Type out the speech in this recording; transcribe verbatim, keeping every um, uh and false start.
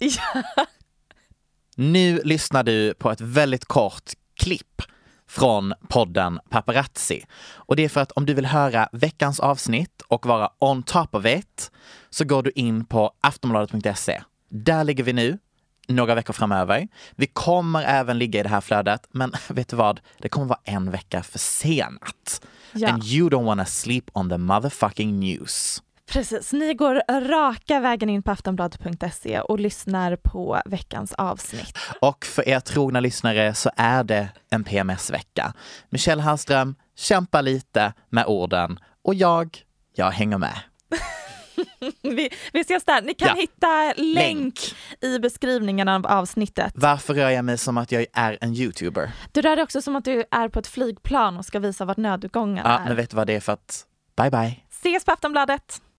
Ja. Nu lyssnar du på ett väldigt kort klipp från podden Paparazzi. Och det är för att om du vill höra veckans avsnitt och vara on top of it så går du in på aftonbladet punkt se. Där ligger vi nu, några veckor framöver. Vi kommer även ligga i det här flödet, men vet du vad? Det kommer vara en vecka försenat. Ja. And you don't wanna sleep on the motherfucking news. Precis, ni går raka vägen in på aftonbladet punkt se och lyssnar på veckans avsnitt. Och för er trogna lyssnare så är det en P M S-vecka. Michelle Hallström kämpar lite med orden och jag, jag hänger med. vi, vi ses där. Ni kan Ja. hitta länk, Länk i beskrivningen av avsnittet. Varför rör jag mig som att jag är en YouTuber? Du rör dig också som att du är på ett flygplan och ska visa vart nödutgången Ja, är. men vet du vad det är för att... Bye bye. Ses på Aftonbladet!